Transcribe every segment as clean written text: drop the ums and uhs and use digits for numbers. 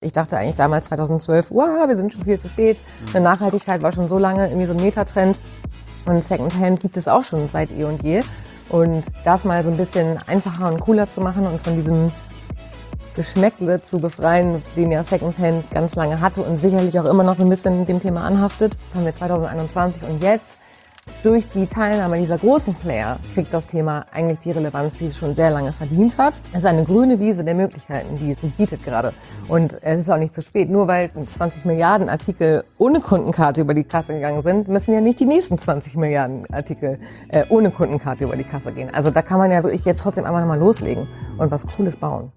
Ich dachte eigentlich damals 2012, wow, wir sind schon viel zu spät. Eine Nachhaltigkeit war schon so lange irgendwie so ein Metatrend. Und Secondhand gibt es auch schon seit eh und je. Und das mal so ein bisschen einfacher und cooler zu machen und von diesem Geschmäckle zu befreien, den ja Secondhand ganz lange hatte und sicherlich auch immer noch so ein bisschen dem Thema anhaftet. Das haben wir 2021 und jetzt durch die Teilnahme dieser großen Player kriegt das Thema eigentlich die Relevanz, die es schon sehr lange verdient hat. Es ist eine grüne Wiese der Möglichkeiten, die es sich bietet gerade. Und es ist auch nicht zu spät. Nur weil 20 Milliarden Artikel ohne Kundenkarte über die Kasse gegangen sind, müssen ja nicht die nächsten 20 Milliarden Artikel ohne Kundenkarte über die Kasse gehen. Also da kann man ja wirklich jetzt trotzdem einfach nochmal loslegen und was Cooles bauen.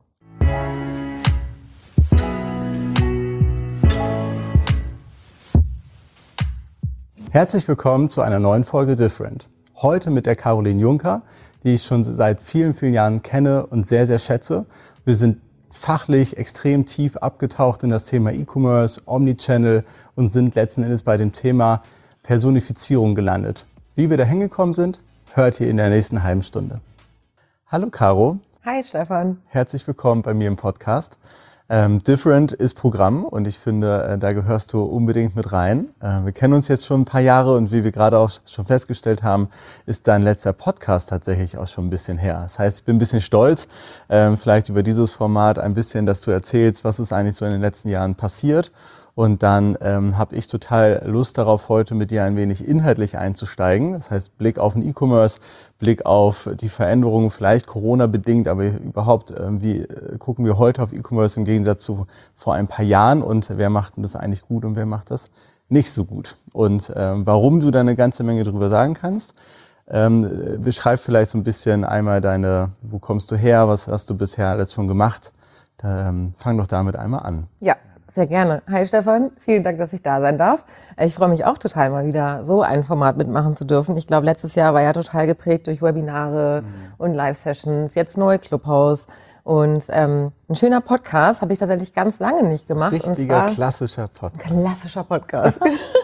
Herzlich willkommen zu einer neuen Folge Different. Heute mit der Caroline Juncker, die ich schon seit vielen, vielen Jahren kenne und sehr, sehr schätze. Wir sind fachlich extrem tief abgetaucht in das Thema E-Commerce, Omnichannel und sind letzten Endes bei dem Thema Personifizierung gelandet. Wie wir da hingekommen sind, hört ihr in der nächsten halben Stunde. Hallo Caro. Hi Stefan. Herzlich willkommen bei mir im Podcast. Different ist Programm und ich finde, da gehörst du unbedingt mit rein. Wir kennen uns jetzt schon ein paar Jahre und wie wir gerade auch schon festgestellt haben, ist dein letzter Podcast tatsächlich auch schon ein bisschen her. Das heißt, ich bin ein bisschen stolz, vielleicht über dieses Format ein bisschen, dass du erzählst, was ist eigentlich so in den letzten Jahren passiert. Und dann habe ich total Lust darauf, heute mit dir ein wenig inhaltlich einzusteigen. Das heißt, Blick auf den E-Commerce, Blick auf die Veränderungen, vielleicht Corona-bedingt, aber überhaupt, wie gucken wir heute auf E-Commerce im Gegensatz zu vor ein paar Jahren und wer macht denn das eigentlich gut und wer macht das nicht so gut? Und warum du da eine ganze Menge drüber sagen kannst. Beschreib vielleicht so ein bisschen einmal wo kommst du her, was hast du bisher alles schon gemacht? Fang doch damit einmal an. Ja. Sehr gerne. Hi Stefan, vielen Dank, dass ich da sein darf. Ich freue mich auch total, mal wieder so ein Format mitmachen zu dürfen. Ich glaube, letztes Jahr war ja total geprägt durch Webinare und Live-Sessions, jetzt neu Clubhouse. Und ein schöner Podcast habe ich tatsächlich ganz lange nicht gemacht. Richtiger klassischer Podcast. Klassischer Podcast.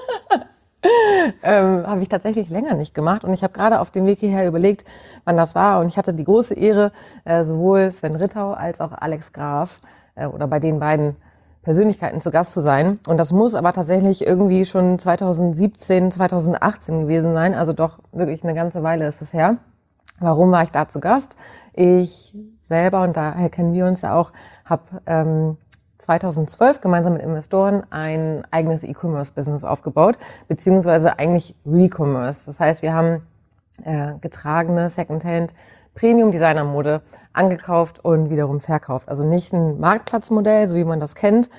Habe ich tatsächlich länger nicht gemacht. Und ich habe gerade auf dem Weg hierher überlegt, wann das war. Und ich hatte die große Ehre, sowohl Sven Rittau als auch Alex Graf oder bei den beiden Persönlichkeiten zu Gast zu sein. Und das muss aber tatsächlich irgendwie schon 2017, 2018 gewesen sein. Also doch wirklich eine ganze Weile ist es her. Warum war ich da zu Gast? Ich selber, und daher kennen wir uns ja auch, habe 2012 gemeinsam mit Investoren ein eigenes E-Commerce-Business aufgebaut, beziehungsweise eigentlich Re-Commerce. Das heißt, wir haben getragene Secondhand Premium-Designer-Mode angekauft und wiederum verkauft. Also nicht ein Marktplatzmodell, so wie man das kennt,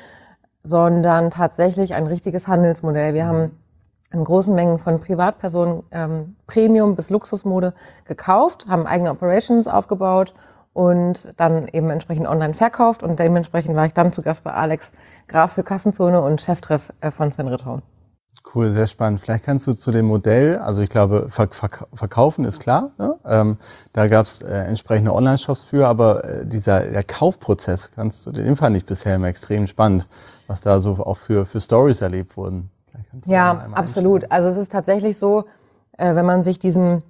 sondern tatsächlich ein richtiges Handelsmodell. Wir haben in großen Mengen von Privatpersonen Premium- bis Luxusmode gekauft, haben eigene Operations aufgebaut und dann eben entsprechend online verkauft. Und dementsprechend war ich dann zu Gast bei Alex Graf für Kassenzone und Cheftreff von Sven Rittau. Cool, sehr spannend. Vielleicht kannst du zu dem Modell, also ich glaube, verkaufen ist klar, ne? Da gab es entsprechende Online-Shops für, aber der Kaufprozess, den fand ich bisher immer extrem spannend, was da so auch für Stories erlebt wurden. Ja, absolut. Also es ist tatsächlich so, wenn man sich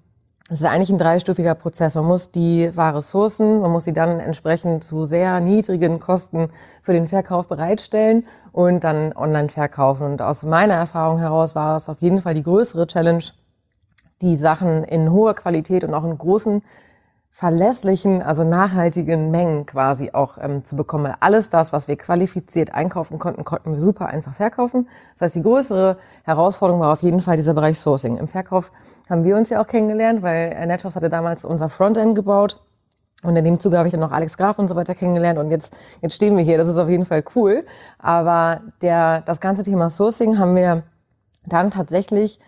es ist eigentlich ein dreistufiger Prozess. Man muss die Ware sourcen, man muss sie dann entsprechend zu sehr niedrigen Kosten für den Verkauf bereitstellen und dann online verkaufen. Und aus meiner Erfahrung heraus war es auf jeden Fall die größere Challenge, die Sachen in hoher Qualität und auch in großen, verlässlichen, also nachhaltigen Mengen quasi auch zu bekommen. Weil alles das, was wir qualifiziert einkaufen konnten, konnten wir super einfach verkaufen. Das heißt, die größere Herausforderung war auf jeden Fall dieser Bereich Sourcing. Im Verkauf haben wir uns ja auch kennengelernt, weil NetShops hatte damals unser Frontend gebaut. Und in dem Zuge habe ich dann noch Alex Graf und so weiter kennengelernt. Und jetzt stehen wir hier. Das ist auf jeden Fall cool. Aber das ganze Thema Sourcing haben wir dann tatsächlich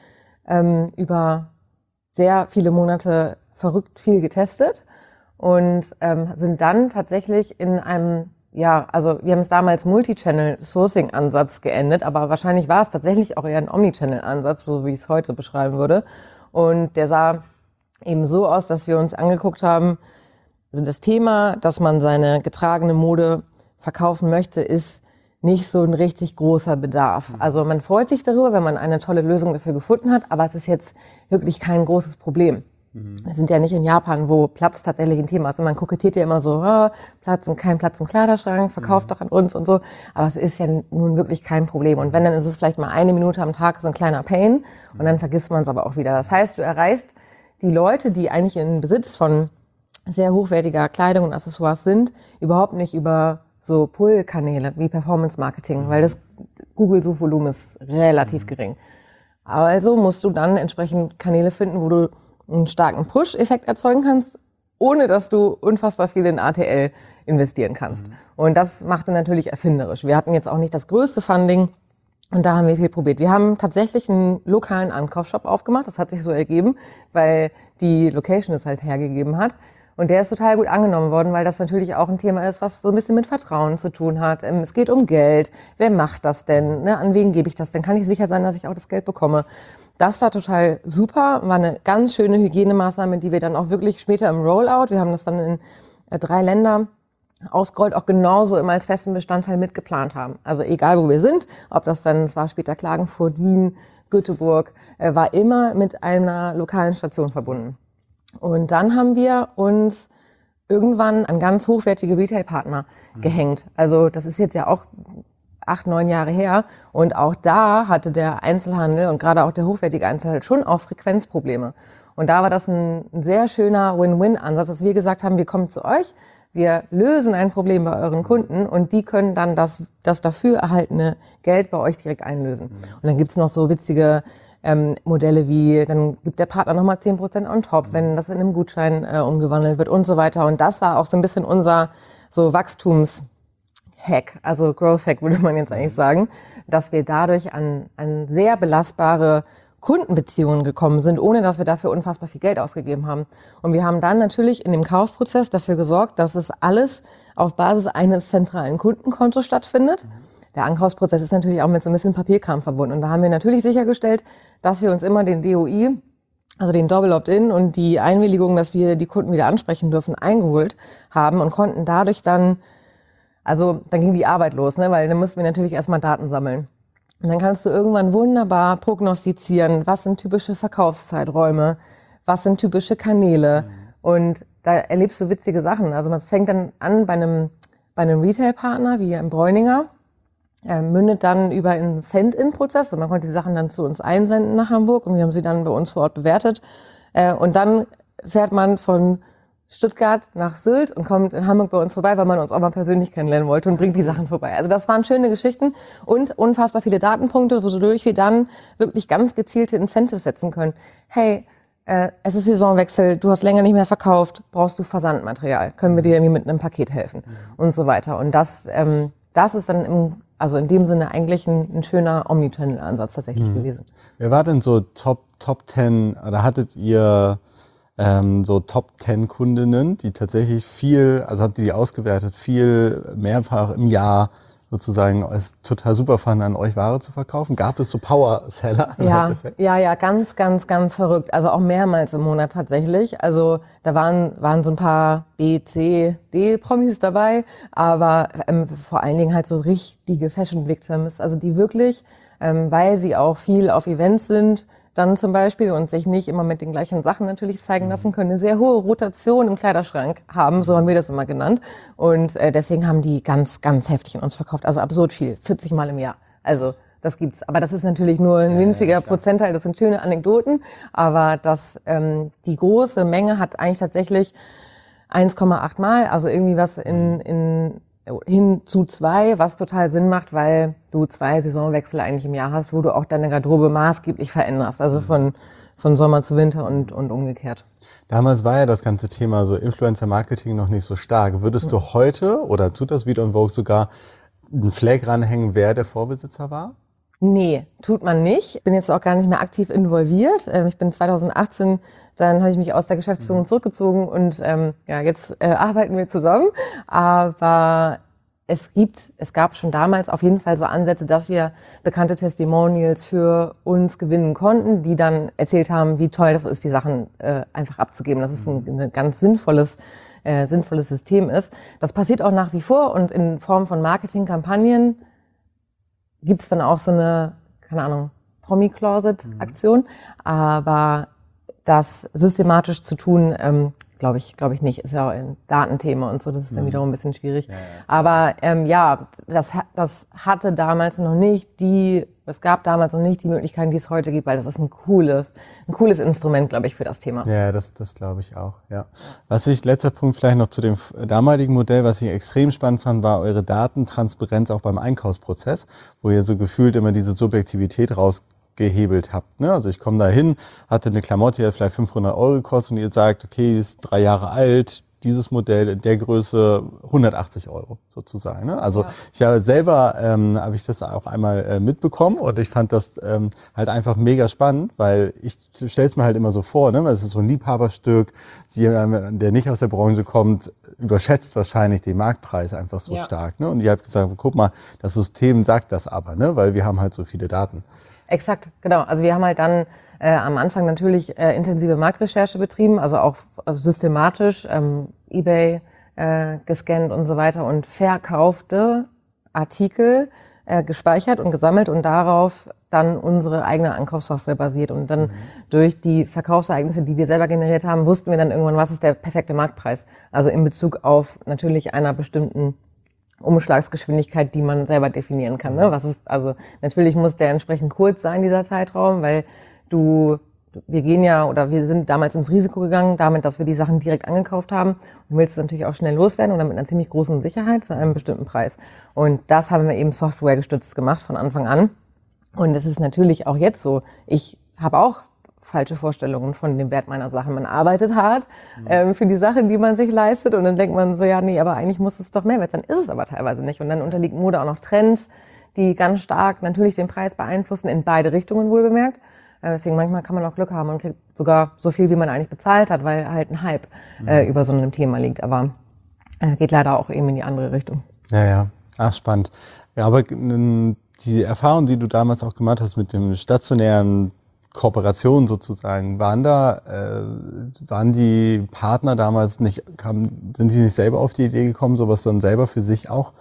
über sehr viele Monate verrückt viel getestet und sind dann tatsächlich in einem, also wir haben es damals Multi-Channel-Sourcing-Ansatz geendet, aber wahrscheinlich war es tatsächlich auch eher ein Omnichannel-Ansatz, so wie ich es heute beschreiben würde. Und der sah eben so aus, dass wir uns angeguckt haben, also das Thema, dass man seine getragene Mode verkaufen möchte, ist nicht so ein richtig großer Bedarf. Also man freut sich darüber, wenn man eine tolle Lösung dafür gefunden hat, aber es ist jetzt wirklich kein großes Problem. Wir sind ja nicht in Japan, wo Platz tatsächlich ein Thema ist. Und man kokettiert ja immer so, Platz und kein Platz im Kleiderschrank, verkauft doch an uns und so. Aber es ist ja nun wirklich kein Problem. Und wenn, dann ist es vielleicht mal 1 Minute am Tag so ein kleiner Pain und dann vergisst man es aber auch wieder. Das heißt, du erreichst die Leute, die eigentlich in Besitz von sehr hochwertiger Kleidung und Accessoires sind, überhaupt nicht über so Pull-Kanäle wie Performance Marketing, weil das Google-Suchvolumen ist relativ gering. Also musst du dann entsprechend Kanäle finden, wo du einen starken Push-Effekt erzeugen kannst, ohne dass du unfassbar viel in ATL investieren kannst. Und das machte natürlich erfinderisch. Wir hatten jetzt auch nicht das größte Funding und da haben wir viel probiert. Wir haben tatsächlich einen lokalen Ankaufsshop aufgemacht. Das hat sich so ergeben, weil die Location es halt hergegeben hat. Und der ist total gut angenommen worden, weil das natürlich auch ein Thema ist, was so ein bisschen mit Vertrauen zu tun hat. Es geht um Geld. Wer macht das denn? Ne? An wen gebe ich das denn? Kann ich sicher sein, dass ich auch das Geld bekomme? Das war total super, war eine ganz schöne Hygienemaßnahme, die wir dann auch wirklich später im Rollout, wir haben das dann in 3 Länder ausgerollt, auch genauso immer als festen Bestandteil mitgeplant haben. Also egal, wo wir sind, ob das dann, es war später Klagenfurt, Wien, Göteborg, war immer mit einer lokalen Station verbunden. Und dann haben wir uns irgendwann an ganz hochwertige Retail-Partner gehängt. Also das ist jetzt ja auch 8, 9 Jahre her. Und auch da hatte der Einzelhandel und gerade auch der hochwertige Einzelhandel schon auch Frequenzprobleme. Und da war das ein sehr schöner Win-Win-Ansatz, dass wir gesagt haben, wir kommen zu euch, wir lösen ein Problem bei euren Kunden und die können dann das dafür erhaltene Geld bei euch direkt einlösen. Und dann gibt's noch so witzige Modelle wie, dann gibt der Partner nochmal 10% on top, wenn das in einem Gutschein umgewandelt wird und so weiter. Und das war auch so ein bisschen unser so Wachstumshack, also Growth Hack würde man jetzt eigentlich sagen, dass wir dadurch an sehr belastbare Kundenbeziehungen gekommen sind, ohne dass wir dafür unfassbar viel Geld ausgegeben haben. Und wir haben dann natürlich in dem Kaufprozess dafür gesorgt, dass es alles auf Basis eines zentralen Kundenkontos stattfindet. Der Ankaufsprozess ist natürlich auch mit so ein bisschen Papierkram verbunden. Und da haben wir natürlich sichergestellt, dass wir uns immer den DOI, also den Double Opt-in und die Einwilligung, dass wir die Kunden wieder ansprechen dürfen, eingeholt haben und konnten dadurch dann, also dann ging die Arbeit los, ne, weil dann mussten wir natürlich erstmal Daten sammeln. Und dann kannst du irgendwann wunderbar prognostizieren, was sind typische Verkaufszeiträume, was sind typische Kanäle. Und da erlebst du witzige Sachen. Also es fängt dann an bei einem Retail-Partner wie im Bräuninger, mündet dann über einen Send-In-Prozess. Und man konnte die Sachen dann zu uns einsenden nach Hamburg und wir haben sie dann bei uns vor Ort bewertet. Und dann fährt man von Stuttgart nach Sylt und kommt in Hamburg bei uns vorbei, weil man uns auch mal persönlich kennenlernen wollte und bringt die Sachen vorbei. Also das waren schöne Geschichten und unfassbar viele Datenpunkte, wodurch wir dann wirklich ganz gezielte Incentives setzen können. Hey, es ist Saisonwechsel, du hast länger nicht mehr verkauft, brauchst du Versandmaterial, können wir dir irgendwie mit einem Paket helfen und so weiter. Und das ist dann in dem Sinne eigentlich ein schöner Omnichannel-Ansatz tatsächlich gewesen. Wer war denn so Top 10, oder hattet ihr so Top 10 Kundinnen, die tatsächlich viel, also habt ihr die ausgewertet, viel mehrfach im Jahr sozusagen es total super fanden, an euch Ware zu verkaufen? Gab es so Power-Seller? Ja, ganz, ganz, ganz verrückt. Also auch mehrmals im Monat tatsächlich. Also da waren so ein paar B, C, D-Promis dabei, aber vor allen Dingen halt so richtige Fashion-Victims, also die wirklich, weil sie auch viel auf Events sind, dann zum Beispiel und sich nicht immer mit den gleichen Sachen natürlich zeigen lassen können, eine sehr hohe Rotation im Kleiderschrank haben, so haben wir das immer genannt. Und deswegen haben die ganz, ganz heftig in uns verkauft. Also absurd viel, 40 Mal im Jahr. Also das gibt's. Aber das ist natürlich nur ein winziger Prozentteil, das sind schöne Anekdoten. Aber die große Menge hat eigentlich tatsächlich 1,8 Mal, also irgendwie was hin zu 2, was total Sinn macht, weil du 2 Saisonwechsel eigentlich im Jahr hast, wo du auch deine Garderobe maßgeblich veränderst, also von Sommer zu Winter und umgekehrt. Damals war ja das ganze Thema so Influencer-Marketing noch nicht so stark. Würdest du heute, oder tut das Video in Vogue sogar, einen Flag ranhängen, wer der Vorbesitzer war? Nee, tut man nicht. Ich bin jetzt auch gar nicht mehr aktiv involviert. Ich bin 2018, dann habe ich mich aus der Geschäftsführung zurückgezogen und jetzt arbeiten wir zusammen. Aber es gab schon damals auf jeden Fall so Ansätze, dass wir bekannte Testimonials für uns gewinnen konnten, die dann erzählt haben, wie toll das ist, die Sachen einfach abzugeben. Das ist ein ganz sinnvolles System ist. Das passiert auch nach wie vor und in Form von Marketingkampagnen gibt's dann auch so eine, keine Ahnung, Promi-Closet-Aktion. Aber das systematisch zu tun, glaube ich nicht. Ist ja auch ein Datenthema und so, das ist dann wiederum ein bisschen schwierig. Ja. Aber das hatte damals noch nicht es gab damals noch nicht die Möglichkeiten, die es heute gibt, weil das ist ein cooles Instrument, glaube ich, für das Thema. Ja, das glaube ich auch, ja. Letzter Punkt vielleicht noch zu dem damaligen Modell, was ich extrem spannend fand, war eure Datentransparenz auch beim Einkaufsprozess, wo ihr so gefühlt immer diese Subjektivität rausgehebelt habt. Ne? Also ich komme da hin, hatte eine Klamotte, die hat vielleicht 500 € gekostet und ihr sagt, okay, die ist 3 Jahre alt, dieses Modell in der Größe 180 € sozusagen. Ne? Also ich habe selber, habe ich das auch einmal mitbekommen und ich fand das halt einfach mega spannend, weil ich stelle es mir halt immer so vor, ne? Es ist so ein Liebhaberstück, jemand, der nicht aus der Branche kommt, überschätzt wahrscheinlich den Marktpreis einfach so stark. Ne? Und ihr habt gesagt, guck mal, das System sagt das aber, ne? Weil wir haben halt so viele Daten. Exakt, genau. Also wir haben halt dann am Anfang natürlich intensive Marktrecherche betrieben, also auch systematisch eBay gescannt und so weiter und verkaufte Artikel gespeichert und gesammelt und darauf dann unsere eigene Einkaufssoftware basiert. Und dann durch die Verkaufsereignisse, die wir selber generiert haben, wussten wir dann irgendwann, was ist der perfekte Marktpreis. Also in Bezug auf natürlich einer bestimmten Umschlagsgeschwindigkeit, die man selber definieren kann. Ne? Natürlich muss der entsprechend kurz sein, dieser Zeitraum, weil wir sind damals ins Risiko gegangen, damit, dass wir die Sachen direkt angekauft haben und willst es natürlich auch schnell loswerden und dann mit einer ziemlich großen Sicherheit zu einem bestimmten Preis. Und das haben wir eben softwaregestützt gemacht von Anfang an. Und es ist natürlich auch jetzt so, ich habe auch falsche Vorstellungen von dem Wert meiner Sachen. Man arbeitet hart für die Sachen, die man sich leistet und dann denkt man so, ja, nee, aber eigentlich muss es doch mehr wert sein. Ist es aber teilweise nicht. Und dann unterliegt Mode auch noch Trends, die ganz stark natürlich den Preis beeinflussen, in beide Richtungen wohlbemerkt. Deswegen manchmal kann man auch Glück haben und kriegt sogar so viel, wie man eigentlich bezahlt hat, weil halt ein Hype über so einem Thema liegt. Aber geht leider auch eben in die andere Richtung. Ja. Ach, spannend. Ja, aber die Erfahrung, die du damals auch gemacht hast mit dem stationären Kooperationen sozusagen, waren die Partner damals sind die nicht selber auf die Idee gekommen, sowas dann selber für sich auch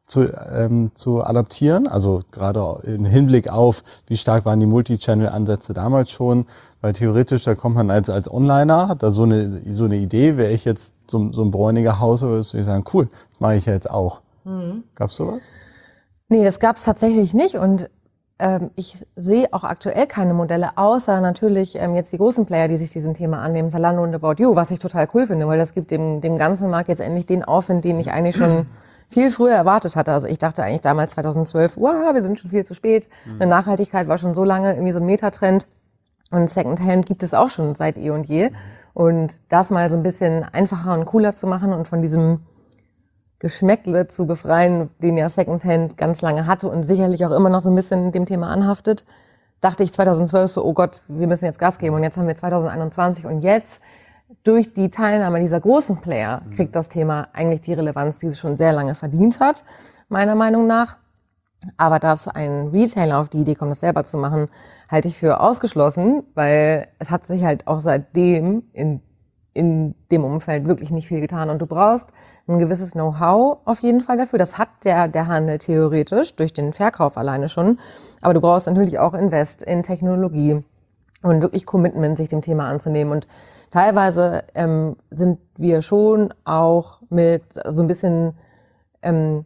zu adaptieren? Also gerade im Hinblick auf, wie stark waren die Multi-Channel-Ansätze damals schon, weil theoretisch, da kommt man als Onliner, hat da so eine Idee, wäre ich jetzt so ein Bräuniger Haus, würde ich sagen, cool, das mache ich ja jetzt auch. Gab's sowas? Nee, das gab's tatsächlich nicht und ich sehe auch aktuell keine Modelle, außer natürlich jetzt die großen Player, die sich diesem Thema annehmen, Zalando und About You, was ich total cool finde, weil das gibt dem ganzen Markt jetzt endlich den Aufwind, den ich eigentlich schon viel früher erwartet hatte. Also ich dachte eigentlich damals 2012, wow, wir sind schon viel zu spät. Eine Nachhaltigkeit war schon so lange irgendwie so ein Metatrend und Secondhand gibt es auch schon seit eh und je. Und das mal so ein bisschen einfacher und cooler zu machen und von diesem Geschmäckle zu befreien, den ja Secondhand ganz lange hatte und sicherlich auch immer noch so ein bisschen dem Thema anhaftet, dachte ich 2012 so, oh Gott, wir müssen jetzt Gas geben. Und jetzt haben wir 2021 und jetzt durch die Teilnahme dieser großen Player kriegt das Thema eigentlich die Relevanz, die es schon sehr lange verdient hat, meiner Meinung nach. Aber dass ein Retailer auf die Idee kommt, das selber zu machen, halte ich für ausgeschlossen, weil es hat sich halt auch seitdem in dem Umfeld wirklich nicht viel getan. Und du brauchst ein gewisses Know-how auf jeden Fall dafür. Das hat der Handel theoretisch durch den Verkauf alleine schon. Aber du brauchst natürlich auch Invest in Technologie und wirklich Commitment, sich dem Thema anzunehmen. Und teilweise sind wir schon auch mit so ein bisschen in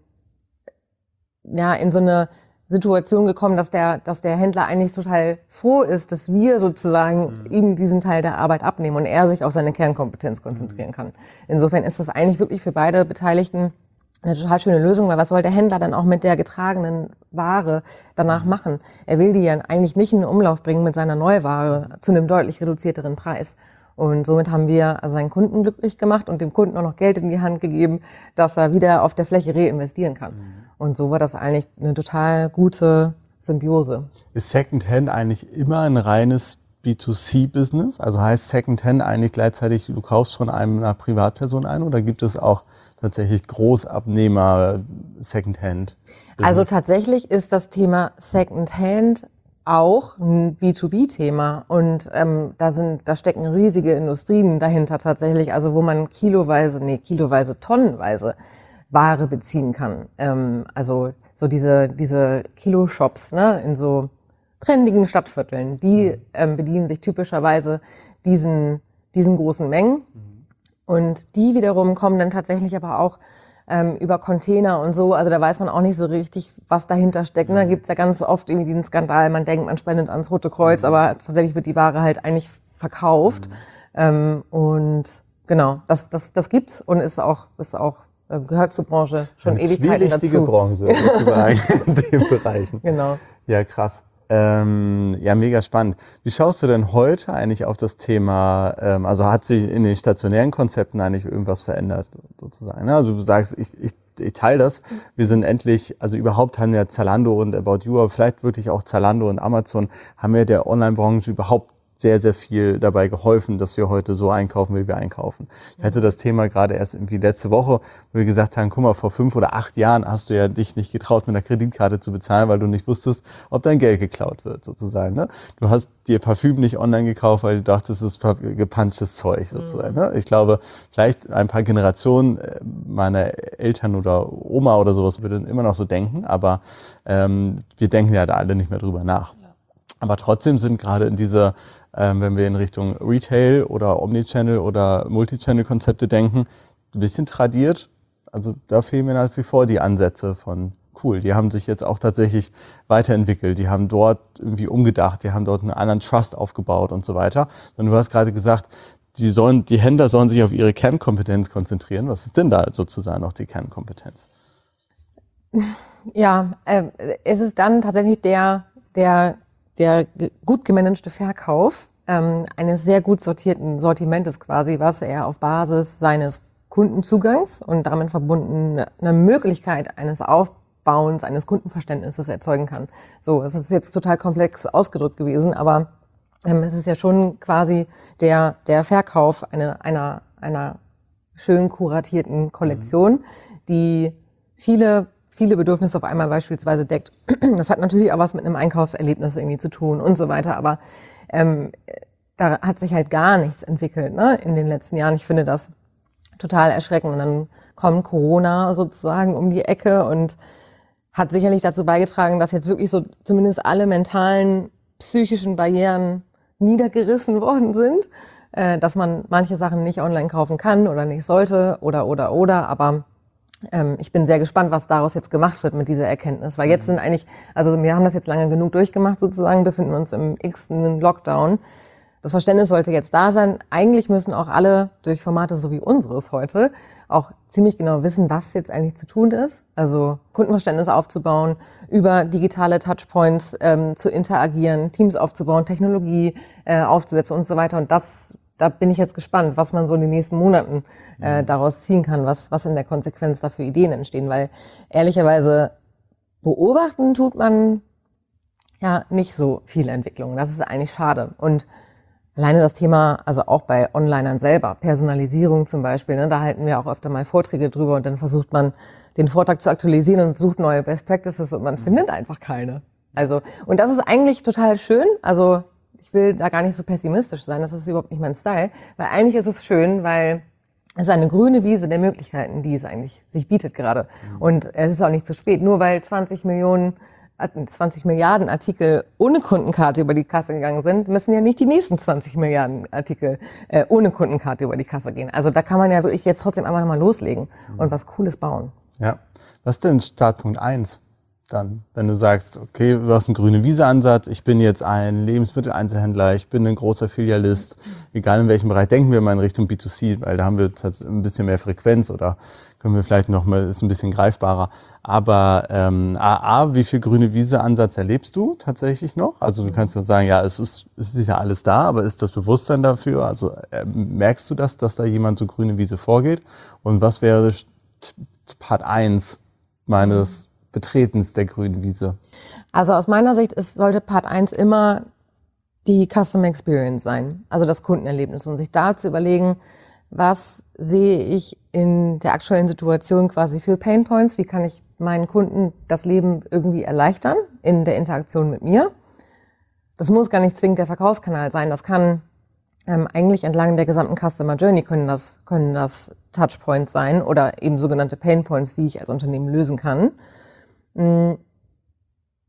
so eine Situation gekommen, dass der Händler eigentlich total froh ist, dass wir sozusagen ihm diesen Teil der Arbeit abnehmen und er sich auf seine Kernkompetenz konzentrieren kann. Insofern ist das eigentlich wirklich für beide Beteiligten eine total schöne Lösung, weil was soll der Händler dann auch mit der getragenen Ware danach machen? Er will die ja eigentlich nicht in den Umlauf bringen mit seiner Neuware zu einem deutlich reduzierteren Preis. Und somit haben wir seinen Kunden glücklich gemacht und dem Kunden auch noch Geld in die Hand gegeben, dass er wieder auf der Fläche reinvestieren kann. Und so war das eigentlich eine total gute Symbiose. Ist Secondhand eigentlich immer ein reines B2C-Business? Also heißt Secondhand eigentlich gleichzeitig, du kaufst von einer Privatperson ein oder gibt es auch tatsächlich Großabnehmer Secondhand? Also tatsächlich ist das Thema Secondhand auch ein B2B-Thema und da stecken riesige Industrien dahinter tatsächlich, also wo man tonnenweise Ware beziehen kann. Also so diese Kilo-Shops, ne, in so trendigen Stadtvierteln, die bedienen sich typischerweise diesen großen Mengen. Und die wiederum kommen dann tatsächlich aber auch über Container und so. Also da weiß man auch nicht so richtig, was dahinter steckt. Da gibt's ja ganz oft irgendwie den Skandal, man denkt, man spendet ans Rote Kreuz, aber tatsächlich wird die Ware halt eigentlich verkauft. Und genau, das gibt's und ist auch gehört zur Branche schon Ewigkeiten dazu. Zwielichtige Branche in den Bereichen. Genau. Ja, krass. Ja, mega spannend. Wie schaust du denn heute eigentlich auf das Thema, also hat sich in den stationären Konzepten eigentlich irgendwas verändert, sozusagen? Ne? Also du sagst, ich teile das. Wir sind endlich, also überhaupt haben ja Zalando und About You, aber vielleicht wirklich auch Zalando und Amazon, haben ja der Online-Branche überhaupt sehr, sehr viel dabei geholfen, dass wir heute so einkaufen, wie wir einkaufen. Ich hatte das Thema gerade erst irgendwie letzte Woche, wo wir gesagt haben, guck mal, vor 5 oder 8 Jahren hast du ja dich nicht getraut, mit einer Kreditkarte zu bezahlen, weil du nicht wusstest, ob dein Geld geklaut wird, sozusagen. Ne? Du hast dir Parfüm nicht online gekauft, weil du dachtest, es ist gepanschtes Zeug, sozusagen. Ne? Ich glaube, vielleicht ein paar Generationen meiner Eltern oder Oma oder sowas würden immer noch so denken, aber wir denken ja da alle nicht mehr drüber nach. Aber trotzdem sind gerade in dieser, wenn wir in Richtung Retail oder Omnichannel oder Multichannel-Konzepte denken, ein bisschen tradiert. Also da fehlen mir nach wie vor die Ansätze von cool. Die haben sich jetzt auch tatsächlich weiterentwickelt. Die haben dort irgendwie umgedacht. Die haben dort einen anderen Trust aufgebaut und so weiter. Und du hast gerade gesagt, die Händler sollen sich auf ihre Kernkompetenz konzentrieren. Was ist denn da sozusagen noch die Kernkompetenz? Ja, es ist dann tatsächlich der gut gemanagte Verkauf eines sehr gut sortierten Sortimentes quasi, was er auf Basis seines Kundenzugangs und damit verbunden eine Möglichkeit eines Aufbauens, eines Kundenverständnisses erzeugen kann. So, es ist jetzt total komplex ausgedrückt gewesen, aber es ist ja schon quasi der Verkauf einer schön kuratierten Kollektion, die viele Bedürfnisse auf einmal beispielsweise deckt. Das hat natürlich auch was mit einem Einkaufserlebnis irgendwie zu tun und so weiter, aber da hat sich halt gar nichts entwickelt, ne, in den letzten Jahren. Ich finde das total erschreckend. Und dann kommt Corona sozusagen um die Ecke und hat sicherlich dazu beigetragen, dass jetzt wirklich so zumindest alle mentalen, psychischen Barrieren niedergerissen worden sind, dass man manche Sachen nicht online kaufen kann oder nicht sollte oder, aber ich bin sehr gespannt, was daraus jetzt gemacht wird mit dieser Erkenntnis, weil jetzt sind eigentlich, also wir haben das jetzt lange genug durchgemacht sozusagen, befinden uns im x-ten Lockdown. Das Verständnis sollte jetzt da sein. Eigentlich müssen auch alle durch Formate so wie unseres heute auch ziemlich genau wissen, was jetzt eigentlich zu tun ist. Also Kundenverständnis aufzubauen, über digitale Touchpoints zu interagieren, Teams aufzubauen, Technologie aufzusetzen und so weiter. Und da bin ich jetzt gespannt, was man so in den nächsten Monaten daraus ziehen kann, was in der Konsequenz da für Ideen entstehen. Weil ehrlicherweise beobachten tut man ja nicht so viele Entwicklungen. Das ist eigentlich schade. Und alleine das Thema, also auch bei Onlinern selber, Personalisierung zum Beispiel, ne, da halten wir auch öfter mal Vorträge drüber und dann versucht man, den Vortrag zu aktualisieren und sucht neue Best Practices und man findet einfach keine. Also, und das ist eigentlich total schön. Also, ich will da gar nicht so pessimistisch sein, das ist überhaupt nicht mein Style, weil eigentlich ist es schön, weil es ist eine grüne Wiese der Möglichkeiten, die es eigentlich sich bietet gerade. Und es ist auch nicht zu spät, nur weil 20 Milliarden Artikel ohne Kundenkarte über die Kasse gegangen sind, müssen ja nicht die nächsten 20 Milliarden Artikel ohne Kundenkarte über die Kasse gehen. Also da kann man ja wirklich jetzt trotzdem einfach mal loslegen und was Cooles bauen. Ja. Was ist denn Startpunkt 1 dann, wenn du sagst, okay, du hast einen grüne Wiese-Ansatz, ich bin jetzt ein Lebensmitteleinzelhändler, ich bin ein großer Filialist, egal in welchem Bereich, denken wir mal in Richtung B2C, weil da haben wir ein bisschen mehr Frequenz oder können wir vielleicht noch mal, ist ein bisschen greifbarer. Aber wie viel grüne Wiese-Ansatz erlebst du tatsächlich noch? Also du kannst nur sagen, ja, es ist ja alles da, aber ist das Bewusstsein dafür? Also merkst du das, dass da jemand so grüne Wiese vorgeht? Und was wäre Part 1 meines Betretens der grünen Wiese? Also aus meiner Sicht sollte Part 1 immer die Customer Experience sein, also das Kundenerlebnis und sich da zu überlegen, was sehe ich in der aktuellen Situation quasi für Painpoints, wie kann ich meinen Kunden das Leben irgendwie erleichtern in der Interaktion mit mir. Das muss gar nicht zwingend der Verkaufskanal sein, das kann eigentlich entlang der gesamten Customer Journey können das Touchpoints sein oder eben sogenannte Painpoints, die ich als Unternehmen lösen kann.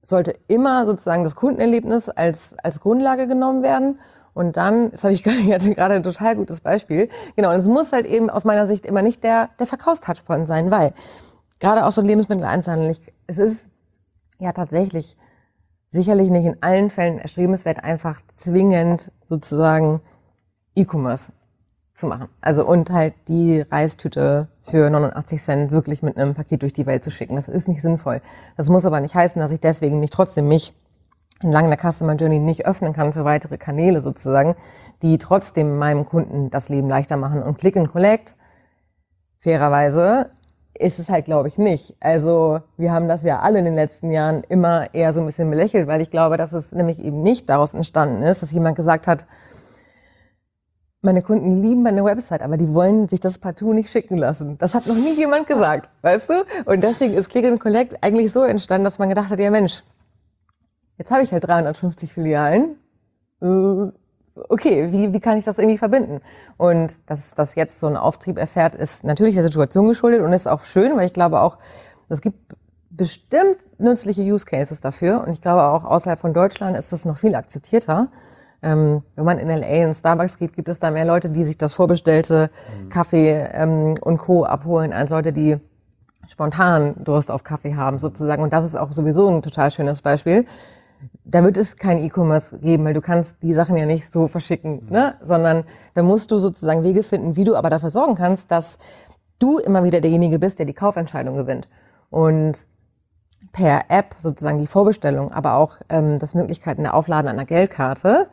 sollte immer sozusagen das Kundenerlebnis als Grundlage genommen werden. Und dann, das habe ich gerade ein total gutes Beispiel, genau, und es muss halt eben aus meiner Sicht immer nicht der Verkaufstouchpoint sein, weil gerade auch so Lebensmitteleinzelhandel, es ist ja tatsächlich sicherlich nicht in allen Fällen erstrebenswert, einfach zwingend sozusagen E-Commerce zu machen. Also und halt die Reistüte für 89 Cent wirklich mit einem Paket durch die Welt zu schicken. Das ist nicht sinnvoll. Das muss aber nicht heißen, dass ich deswegen nicht trotzdem mich entlang der Customer Journey nicht öffnen kann für weitere Kanäle sozusagen, die trotzdem meinem Kunden das Leben leichter machen. Und Click and Collect, fairerweise, ist es halt, glaube ich, nicht. Also wir haben das ja alle in den letzten Jahren immer eher so ein bisschen belächelt, weil ich glaube, dass es nämlich eben nicht daraus entstanden ist, dass jemand gesagt hat, meine Kunden lieben meine Website, aber die wollen sich das partout nicht schicken lassen. Das hat noch nie jemand gesagt, weißt du? Und deswegen ist Click and Collect eigentlich so entstanden, dass man gedacht hat, ja Mensch, jetzt habe ich halt 350 Filialen. Okay, wie kann ich das irgendwie verbinden? Und dass das jetzt so einen Auftrieb erfährt, ist natürlich der Situation geschuldet und ist auch schön, weil ich glaube auch, es gibt bestimmt nützliche Use Cases dafür. Und ich glaube auch außerhalb von Deutschland ist das noch viel akzeptierter. Wenn man in LA in Starbucks geht, gibt es da mehr Leute, die sich das vorbestellte Kaffee und Co. abholen, als Leute, die spontan Durst auf Kaffee haben sozusagen. Und das ist auch sowieso ein total schönes Beispiel. Da wird es kein E-Commerce geben, weil du kannst die Sachen ja nicht so verschicken, ne? Sondern da musst du sozusagen Wege finden, wie du aber dafür sorgen kannst, dass du immer wieder derjenige bist, der die Kaufentscheidung gewinnt. Und per App sozusagen die Vorbestellung, aber auch das Möglichkeiten der Aufladen einer Geldkarte,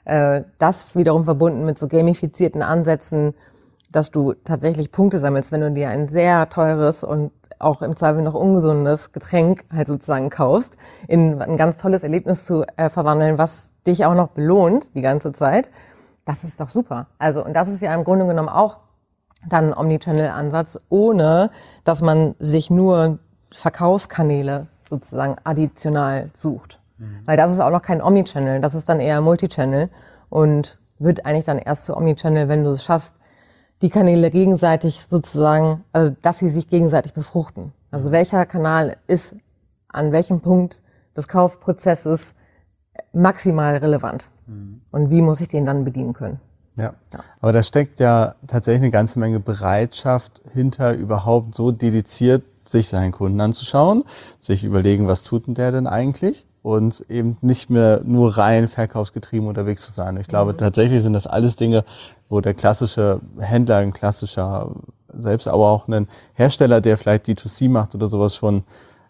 das wiederum verbunden mit so gamifizierten Ansätzen, dass du tatsächlich Punkte sammelst, wenn du dir ein sehr teures und auch im Zweifel noch ungesundes Getränk halt sozusagen kaufst, in ein ganz tolles Erlebnis zu verwandeln, was dich auch noch belohnt die ganze Zeit. Das ist doch super. Also, und das ist ja im Grunde genommen auch dann ein Omnichannel-Ansatz, ohne dass man sich nur Verkaufskanäle sozusagen additional sucht. Weil das ist auch noch kein Omnichannel, das ist dann eher Multichannel und wird eigentlich dann erst zu Omnichannel, wenn du es schaffst, die Kanäle gegenseitig sozusagen, also dass sie sich gegenseitig befruchten. Also welcher Kanal ist an welchem Punkt des Kaufprozesses maximal relevant und wie muss ich den dann bedienen können. Ja, aber da steckt ja tatsächlich eine ganze Menge Bereitschaft hinter, überhaupt so dediziert sich seinen Kunden anzuschauen, sich überlegen, was tut denn der denn eigentlich und eben nicht mehr nur rein verkaufsgetrieben unterwegs zu sein. Ich glaube, tatsächlich sind das alles Dinge, wo der klassische Händler, ein klassischer, selbst aber auch ein Hersteller, der vielleicht D2C macht oder sowas schon,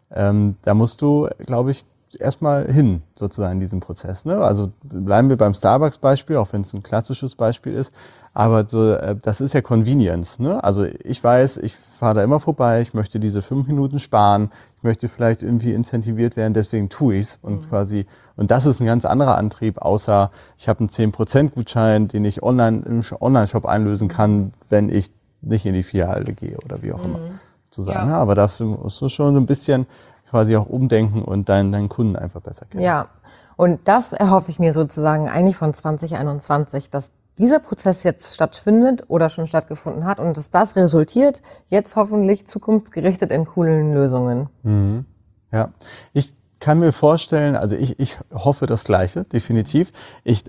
da musst du, glaube ich, erstmal hin, sozusagen, in diesem Prozess. Ne? Also bleiben wir beim Starbucks-Beispiel, auch wenn es ein klassisches Beispiel ist. Aber so, das ist ja Convenience. Ne? Also ich weiß, ich fahre da immer vorbei, ich möchte diese 5 Minuten sparen, ich möchte vielleicht irgendwie incentiviert werden, deswegen tue ich's. Und quasi, und das ist ein ganz anderer Antrieb, außer ich habe einen 10% Gutschein, den ich im Online-Shop einlösen kann, wenn ich nicht in die Filiale gehe oder wie auch immer zu sagen. Ja. Aber dafür musst du schon so ein bisschen quasi auch umdenken und deinen Kunden einfach besser kennen. Ja, und das erhoffe ich mir sozusagen eigentlich von 2021, dass dieser Prozess jetzt stattfindet oder schon stattgefunden hat und dass das resultiert jetzt hoffentlich zukunftsgerichtet in coolen Lösungen. Mhm. Ja, ich kann mir vorstellen, also ich hoffe das Gleiche, definitiv. Ich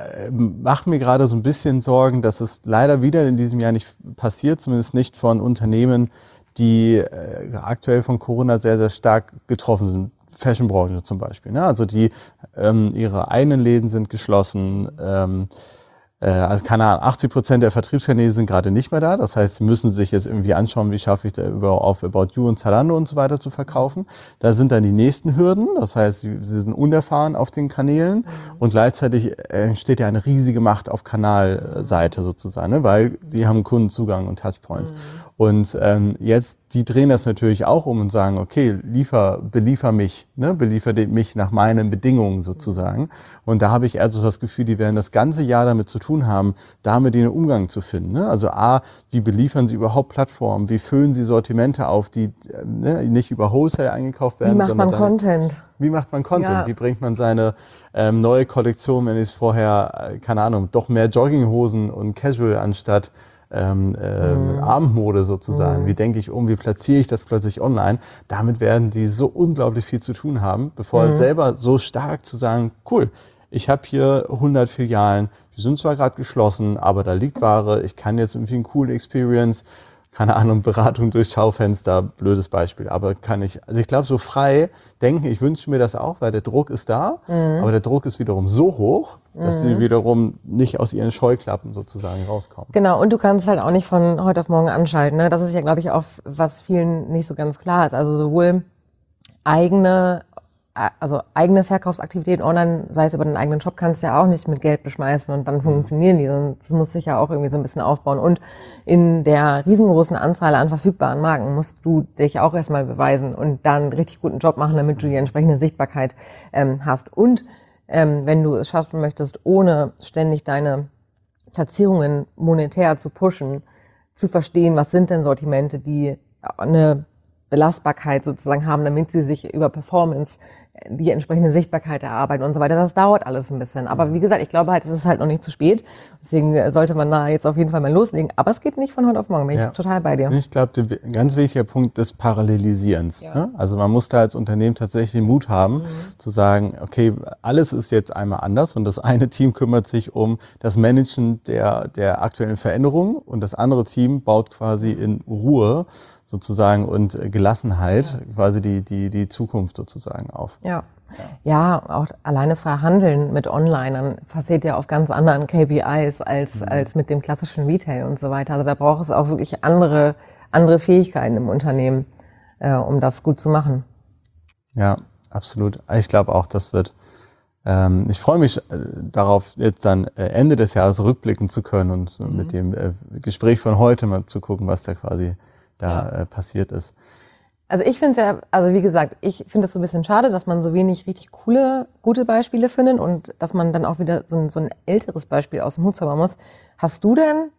mache mir gerade so ein bisschen Sorgen, dass es leider wieder in diesem Jahr nicht passiert, zumindest nicht von Unternehmen, die aktuell von Corona sehr, sehr stark getroffen sind. Fashionbranche zum Beispiel. Ne? Also die ihre eigenen Läden sind geschlossen. Also keine Ahnung, 80% der Vertriebskanäle sind gerade nicht mehr da. Das heißt, sie müssen sich jetzt irgendwie anschauen, wie schaffe ich da auf About You und Zalando und so weiter zu verkaufen. Da sind dann die nächsten Hürden. Das heißt, sie sind unerfahren auf den Kanälen und gleichzeitig entsteht ja eine riesige Macht auf Kanalseite sozusagen, ne? Weil sie haben Kundenzugang und Touchpoints. Und jetzt, die drehen das natürlich auch um und sagen, okay, beliefer mich, ne? Beliefer mich nach meinen Bedingungen sozusagen. Und da habe ich eher so das Gefühl, die werden das ganze Jahr damit zu tun haben, damit den Umgang zu finden. Ne? Also wie beliefern sie überhaupt Plattformen? Wie füllen sie Sortimente auf, die nicht über Wholesale eingekauft werden? Wie macht man Content? Wie macht man Content? Ja. Wie bringt man seine neue Kollektion, wenn es vorher, keine Ahnung, doch mehr Jogginghosen und Casual anstatt Abendmode sozusagen. Wie denke ich wie platziere ich das plötzlich online? Damit werden die so unglaublich viel zu tun haben, bevor selber so stark zu sagen, cool, ich habe hier 100 Filialen, die sind zwar gerade geschlossen, aber da liegt Ware, ich kann jetzt irgendwie eine coole Experience, keine Ahnung, Beratung durch Schaufenster, blödes Beispiel, aber also ich glaube, so frei denken, ich wünsche mir das auch, weil der Druck ist da, aber der Druck ist wiederum so hoch, dass sie wiederum nicht aus ihren Scheuklappen sozusagen rauskommen. Genau, und du kannst es halt auch nicht von heute auf morgen anschalten, ne? Das ist ja, glaube ich, auch, was vielen nicht so ganz klar ist. Also sowohl eigene Verkaufsaktivitäten online, sei es über den eigenen Shop, kannst du ja auch nicht mit Geld beschmeißen und dann funktionieren die. Und das muss sich ja auch irgendwie so ein bisschen aufbauen. Und in der riesengroßen Anzahl an verfügbaren Marken musst du dich auch erstmal beweisen und dann einen richtig guten Job machen, damit du die entsprechende Sichtbarkeit hast. Und wenn du es schaffen möchtest, ohne ständig deine Platzierungen monetär zu pushen, zu verstehen, was sind denn Sortimente, die eine Belastbarkeit sozusagen haben, damit sie sich über Performance die entsprechende Sichtbarkeit erarbeiten und so weiter. Das dauert alles ein bisschen. Aber wie gesagt, ich glaube halt, es ist halt noch nicht zu spät. Deswegen sollte man da jetzt auf jeden Fall mal loslegen. Aber es geht nicht von heute auf morgen. Bin ich total bei dir. Ich glaube, ein ganz wichtiger Punkt des Parallelisierens. Ja. Ne? Also man muss da als Unternehmen tatsächlich den Mut haben, zu sagen, okay, alles ist jetzt einmal anders und das eine Team kümmert sich um das Managen der aktuellen Veränderungen und das andere Team baut quasi in Ruhe sozusagen und Gelassenheit quasi die Zukunft sozusagen auf. Ja, auch alleine verhandeln mit Online, dann passiert ja auf ganz anderen KPIs als mit dem klassischen Retail und so weiter. Also da braucht es auch wirklich andere Fähigkeiten im Unternehmen, um das gut zu machen. Ja, absolut. Ich glaube auch, das wird, ich freue mich darauf, jetzt dann Ende des Jahres rückblicken zu können und mit dem Gespräch von heute mal zu gucken, was da quasi passiert ist. Also ich finde es ja, also wie gesagt, ich finde es so ein bisschen schade, dass man so wenig richtig gute Beispiele findet und dass man dann auch wieder so ein älteres Beispiel aus dem Hut zaubern muss. Hast du denn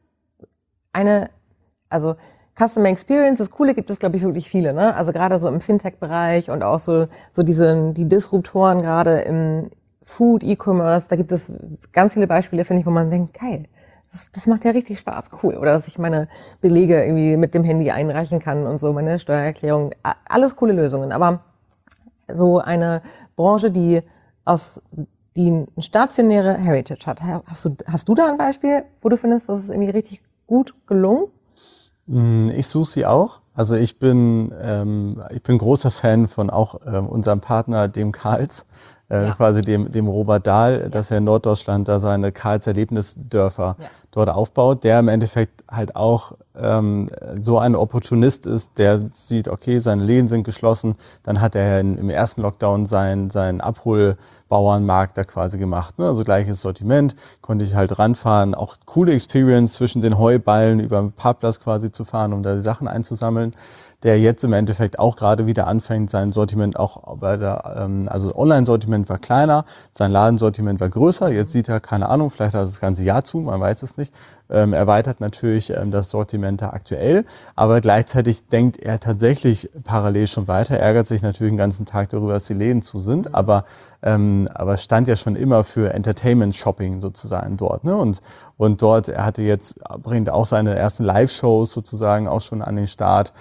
also Customer Experience, das Coole gibt es, glaube ich, wirklich viele, ne? Also gerade so im Fintech-Bereich und auch so die Disruptoren gerade im Food, E-Commerce, da gibt es ganz viele Beispiele, finde ich, wo man denkt, geil. Das macht ja richtig Spaß, cool. Oder dass ich meine Belege irgendwie mit dem Handy einreichen kann und so, meine Steuererklärung. Alles coole Lösungen. Aber so eine Branche, die eine stationäre Heritage hat. Hast du da ein Beispiel, wo du findest, das ist irgendwie richtig gut gelungen? Ich suche sie auch. Also ich bin großer Fan von auch unserem Partner, dem Karls. Quasi dem Robert Dahl, dass er in Norddeutschland da seine Karls Erlebnisdörfer dort aufbaut, der im Endeffekt halt auch so ein Opportunist ist, der sieht, okay, seine Läden sind geschlossen, dann hat er im ersten Lockdown seinen Abholbauernmarkt da quasi gemacht, ne? Also gleiches Sortiment, konnte ich halt ranfahren, auch coole Experience zwischen den Heuballen über den Parkplatz quasi zu fahren, um da die Sachen einzusammeln. Der jetzt im Endeffekt auch gerade wieder anfängt, sein Sortiment auch also Online-Sortiment war kleiner, sein Ladensortiment war größer, jetzt sieht er, keine Ahnung, vielleicht hat er das ganze Jahr zu, man weiß es nicht, erweitert natürlich das Sortiment da aktuell, aber gleichzeitig denkt er tatsächlich parallel schon weiter, ärgert sich natürlich den ganzen Tag darüber, dass die Läden zu sind, aber stand ja schon immer für Entertainment-Shopping sozusagen dort, ne? Und dort, bringt auch seine ersten Live-Shows sozusagen auch schon an den Start,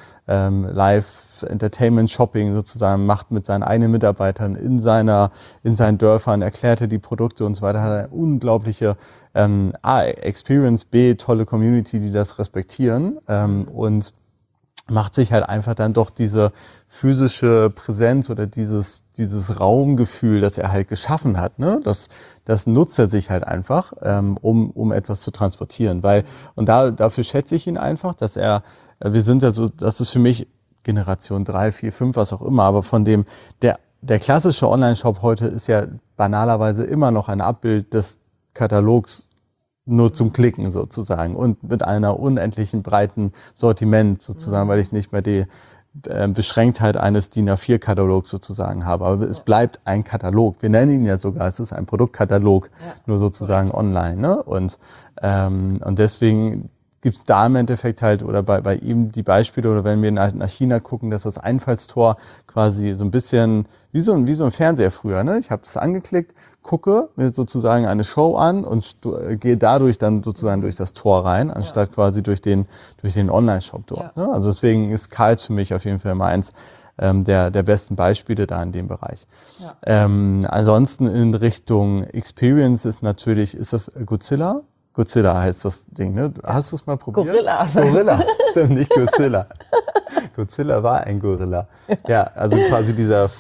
Live-Entertainment-Shopping sozusagen, macht mit seinen eigenen Mitarbeitern in seinen Dörfern, erklärt er die Produkte und so weiter, hat eine unglaubliche Experience, B, tolle Community, die das respektieren und macht sich halt einfach dann doch diese physische Präsenz oder dieses Raumgefühl, das er halt geschaffen hat, ne? Das nutzt er sich halt einfach, um etwas zu transportieren, dafür schätze ich ihn einfach, dass wir sind ja so, das ist für mich Generation 3, 4, 5, was auch immer, aber von der klassische Online-Shop heute ist ja banalerweise immer noch ein Abbild des Katalogs nur zum Klicken sozusagen und mit einer unendlichen breiten Sortiment sozusagen, weil ich nicht mehr die Beschränktheit eines DIN A4-Katalogs sozusagen habe. Aber es bleibt ein Katalog. Wir nennen ihn ja sogar, es ist ein Produktkatalog, nur sozusagen online. Ne? Und deswegen gibt's da im Endeffekt halt, oder bei ihm die Beispiele, oder wenn wir nach China gucken, dass das Einfallstor quasi so ein bisschen wie so ein Fernseher früher, ne? Ich habe das angeklickt, gucke mir sozusagen eine Show an und gehe dadurch dann sozusagen durch das Tor rein, anstatt quasi durch den Online-Shop dort. Ne? Also deswegen ist Karls für mich auf jeden Fall mal eins der besten Beispiele da in dem Bereich. Ja. Ansonsten in Richtung Experience ist das Godzilla? Godzilla heißt das Ding, ne? Hast du es mal probiert? Gorilla, stimmt, nicht Godzilla. Godzilla war ein Gorilla. Ja, also quasi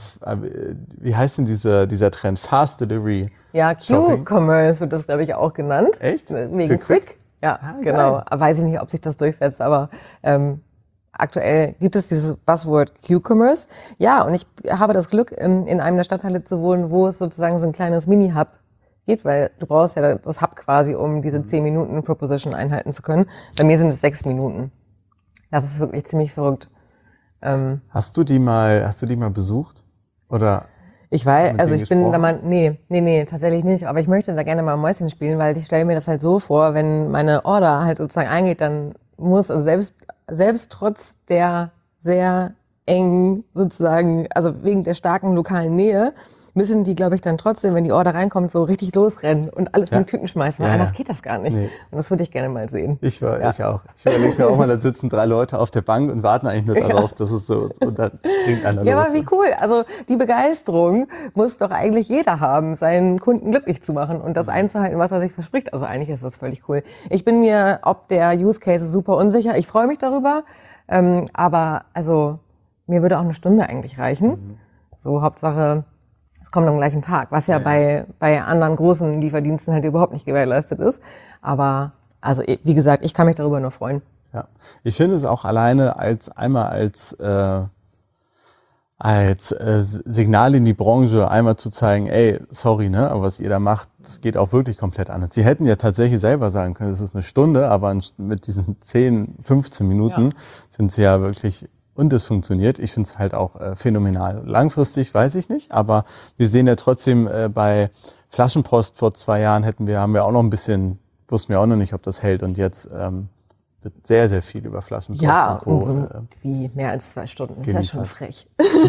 wie heißt denn dieser Trend? Fast Delivery. Ja, Q-Commerce wird das, glaube ich, auch genannt. Echt? Wegen Quick? Ja, genau. Geil. Weiß ich nicht, ob sich das durchsetzt, aber aktuell gibt es dieses Buzzword Q-Commerce. Ja, und ich habe das Glück, in einem der Stadtteile zu wohnen, wo es sozusagen so ein kleines Mini-Hub geht, weil du brauchst ja das Hub quasi, um diese 10 Minuten Proposition einhalten zu können. Bei mir sind es 6 Minuten. Das ist wirklich ziemlich verrückt. Hast du die mal besucht? Oder? Ich weiß, also ich bin da mal, nee, tatsächlich nicht. Aber ich möchte da gerne mal Mäuschen spielen, weil ich stelle mir das halt so vor, wenn meine Order halt sozusagen eingeht, dann muss, also selbst trotz der sehr engen sozusagen, also wegen der starken lokalen Nähe, müssen die, glaube ich, dann trotzdem, wenn die Order reinkommt, so richtig losrennen und alles in die Tüten schmeißen, weil anders geht das gar nicht. Nee. Und das würde ich gerne mal sehen. Ich auch. Ich überlege mir auch mal, da sitzen 3 Leute auf der Bank und warten eigentlich nur darauf, dass es so, und dann springt einer los. Ja, aber wie cool. Also die Begeisterung muss doch eigentlich jeder haben, seinen Kunden glücklich zu machen und das einzuhalten, was er sich verspricht. Also eigentlich ist das völlig cool. Ich bin mir ob der Use Case super unsicher. Ich freue mich darüber, aber also mir würde auch eine Stunde eigentlich reichen. So Hauptsache, es kommt am gleichen Tag, was ja bei anderen großen Lieferdiensten halt überhaupt nicht gewährleistet ist. Aber also wie gesagt, ich kann mich darüber nur freuen. Ja, ich finde es auch alleine als Signal in die Branche einmal zu zeigen, ey, sorry, ne, aber was ihr da macht, das geht auch wirklich komplett anders. Sie hätten ja tatsächlich selber sagen können, es ist eine Stunde, aber mit diesen 10, 15 Minuten sind sie ja wirklich. Und es funktioniert. Ich finde es halt auch phänomenal. Langfristig weiß ich nicht, aber wir sehen ja trotzdem bei Flaschenpost vor 2 Jahren haben wir auch noch ein bisschen, wussten wir auch noch nicht, ob das hält. Und jetzt wird sehr, sehr viel über Flaschenpost und Co. So wie mehr als 2 Stunden. Das ist ja schon frech.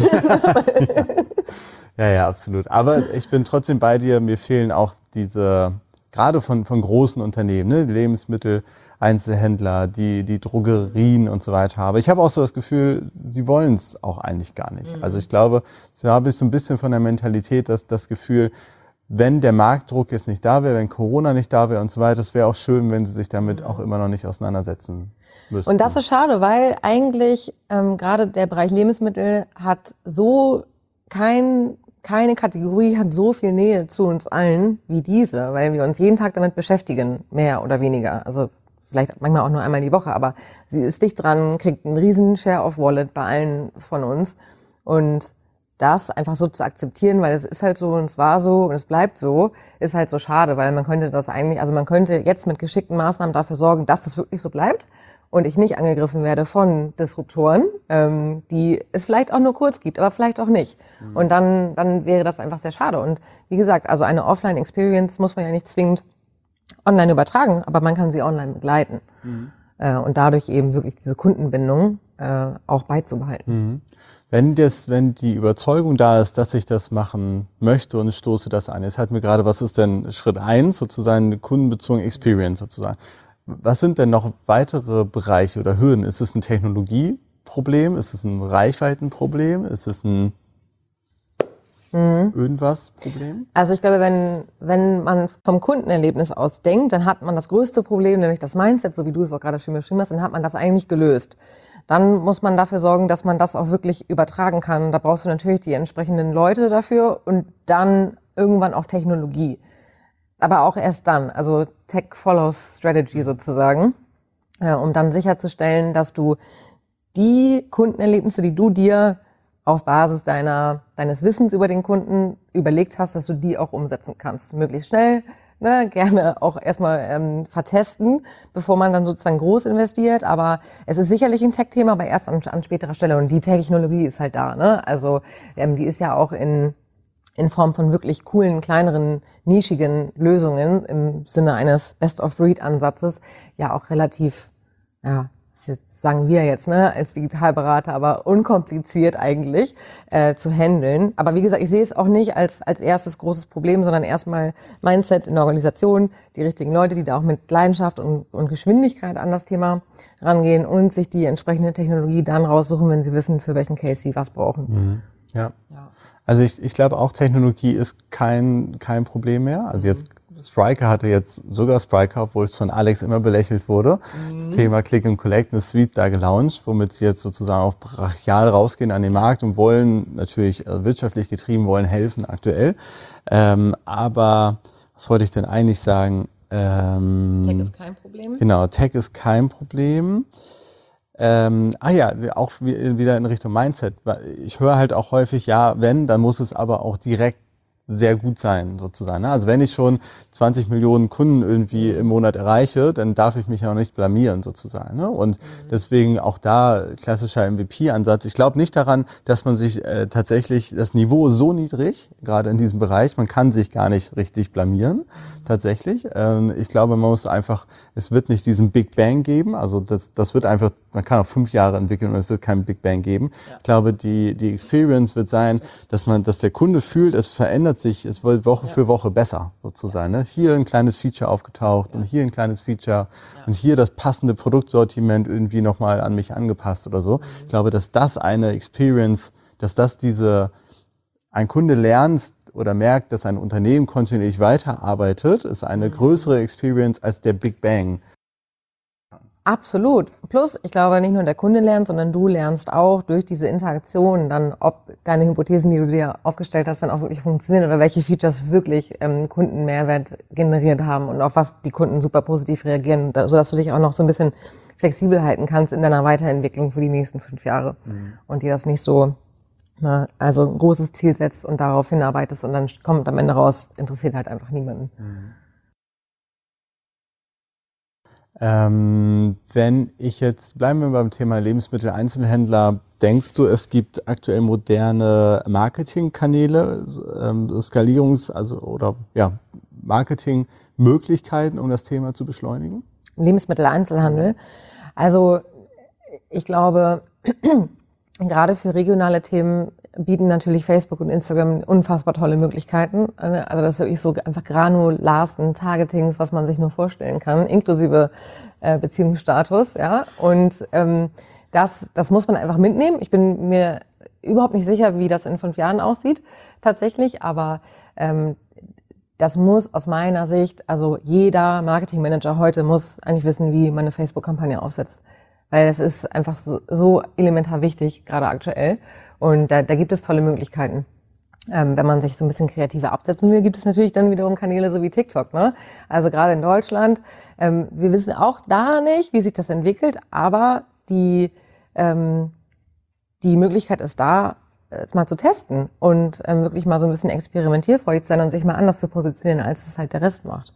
Ja, absolut. Aber ich bin trotzdem bei dir. Mir fehlen auch gerade von großen Unternehmen, ne, Lebensmittel, Einzelhändler, die Drogerien und so weiter. Aber ich habe auch so das Gefühl, sie wollen es auch eigentlich gar nicht. Also ich glaube, so habe ich so ein bisschen von der Mentalität, dass das Gefühl, wenn der Marktdruck jetzt nicht da wäre, wenn Corona nicht da wäre und so weiter, es wäre auch schön, wenn sie sich damit auch immer noch nicht auseinandersetzen müssten. Und das ist schade, weil eigentlich gerade der Bereich Lebensmittel hat so keine Kategorie hat so viel Nähe zu uns allen wie diese, weil wir uns jeden Tag damit beschäftigen, mehr oder weniger. Also vielleicht manchmal auch nur einmal die Woche, aber sie ist dicht dran, kriegt einen riesen Share of Wallet bei allen von uns. Und das einfach so zu akzeptieren, weil es ist halt so und es war so und es bleibt so, ist halt so schade, weil man könnte jetzt mit geschickten Maßnahmen dafür sorgen, dass das wirklich so bleibt und ich nicht angegriffen werde von Disruptoren, die es vielleicht auch nur kurz gibt, aber vielleicht auch nicht. Und dann wäre das einfach sehr schade. Und wie gesagt, also eine Offline-Experience muss man ja nicht zwingend online übertragen, aber man kann sie online begleiten. Und dadurch eben wirklich diese Kundenbindung auch beizubehalten. Wenn die Überzeugung da ist, dass ich das machen möchte und ich stoße das an, jetzt hat mir gerade, was ist denn Schritt 1, sozusagen eine kundenbezogene Experience sozusagen. Was sind denn noch weitere Bereiche oder Hürden? Ist es ein Technologieproblem? Ist es ein Reichweitenproblem? Ist es ein irgendwas Problem? Also ich glaube, wenn man vom Kundenerlebnis aus denkt, dann hat man das größte Problem, nämlich das Mindset, so wie du es auch gerade schön beschrieben hast, dann hat man das eigentlich gelöst. Dann muss man dafür sorgen, dass man das auch wirklich übertragen kann. Da brauchst du natürlich die entsprechenden Leute dafür und dann irgendwann auch Technologie. Aber auch erst dann, also Tech follows Strategy sozusagen, um dann sicherzustellen, dass du die Kundenerlebnisse, die du dir auf Basis deines Wissens über den Kunden überlegt hast, dass du die auch umsetzen kannst. Möglichst schnell, ne, gerne auch erstmal vertesten, bevor man dann sozusagen groß investiert. Aber es ist sicherlich ein Tech-Thema, aber erst an späterer Stelle. Und die Technologie ist halt da, ne? Also die ist ja auch in Form von wirklich coolen, kleineren, nischigen Lösungen im Sinne eines Best-of-Breed-Ansatzes ja auch relativ ja, das jetzt sagen wir jetzt, ne, als Digitalberater, aber unkompliziert eigentlich zu handeln. Aber wie gesagt, ich sehe es auch nicht als erstes großes Problem, sondern erstmal Mindset in der Organisation, die richtigen Leute, die da auch mit Leidenschaft und Geschwindigkeit an das Thema rangehen und sich die entsprechende Technologie dann raussuchen, wenn sie wissen, für welchen Case sie was brauchen. Mhm. Ja. Also ich glaube auch, Technologie ist kein Problem mehr. Also jetzt Spryker hatte jetzt sogar Spryker, obwohl es von Alex immer belächelt wurde, das Thema Click and Collect, eine Suite da gelauncht, womit sie jetzt sozusagen auch brachial rausgehen an den Markt und wollen natürlich wirtschaftlich getrieben, wollen helfen aktuell. Aber was wollte ich denn eigentlich sagen? Tech ist kein Problem. Genau, Tech ist kein Problem. Auch wieder in Richtung Mindset. Ich höre halt auch häufig, ja, dann muss es aber auch direkt sehr gut sein, sozusagen. Also wenn ich schon 20 Millionen Kunden irgendwie im Monat erreiche, dann darf ich mich auch nicht blamieren, sozusagen. Und deswegen auch da klassischer MVP-Ansatz. Ich glaube nicht daran, dass man sich tatsächlich, das Niveau ist so niedrig, gerade in diesem Bereich, man kann sich gar nicht richtig blamieren, tatsächlich. Ich glaube, man muss einfach, es wird nicht diesen Big Bang geben, also das wird einfach, man kann auch 5 Jahre entwickeln und es wird keinen Big Bang geben. Ja. Ich glaube, die Experience wird sein, dass der Kunde fühlt, es verändert sich, es wird Woche für Woche besser, sozusagen. Ne? Hier ein kleines Feature aufgetaucht und hier ein kleines Feature und hier das passende Produktsortiment irgendwie nochmal an mich angepasst oder so. Ich glaube, dass das eine Experience, ein Kunde lernt oder merkt, dass ein Unternehmen kontinuierlich weiterarbeitet, ist eine größere Experience als der Big Bang. Absolut. Plus, ich glaube, nicht nur der Kunde lernt, sondern du lernst auch durch diese Interaktion dann, ob deine Hypothesen, die du dir aufgestellt hast, dann auch wirklich funktionieren oder welche Features wirklich Kundenmehrwert generiert haben und auf was die Kunden super positiv reagieren, sodass du dich auch noch so ein bisschen flexibel halten kannst in deiner Weiterentwicklung für die nächsten 5 Jahre. Und dir das nicht so, also ein großes Ziel setzt und darauf hinarbeitest und dann kommt am Ende raus, interessiert halt einfach niemanden. Wenn ich jetzt, bleiben wir beim Thema Lebensmitteleinzelhändler, denkst du, es gibt aktuell moderne Marketingkanäle, Marketingmöglichkeiten, um das Thema zu beschleunigen? Lebensmitteleinzelhandel. Also ich glaube, gerade für regionale Themen bieten natürlich Facebook und Instagram unfassbar tolle Möglichkeiten. Also das ist wirklich so einfach granularsten Targetings, was man sich nur vorstellen kann, inklusive Beziehungsstatus. Ja. Und das muss man einfach mitnehmen. Ich bin mir überhaupt nicht sicher, wie das in 5 Jahren aussieht tatsächlich, aber das muss aus meiner Sicht, also jeder Marketingmanager heute muss eigentlich wissen, wie man eine Facebook-Kampagne aufsetzt. Weil das ist einfach so elementar wichtig, gerade aktuell. Und da gibt es tolle Möglichkeiten, wenn man sich so ein bisschen kreativer absetzen will. Gibt es natürlich dann wiederum Kanäle so wie TikTok, ne? Also gerade in Deutschland. Wir wissen auch da nicht, wie sich das entwickelt, aber die Möglichkeit ist da, es mal zu testen und wirklich mal so ein bisschen experimentierfreudig zu sein und sich mal anders zu positionieren, als es halt der Rest macht.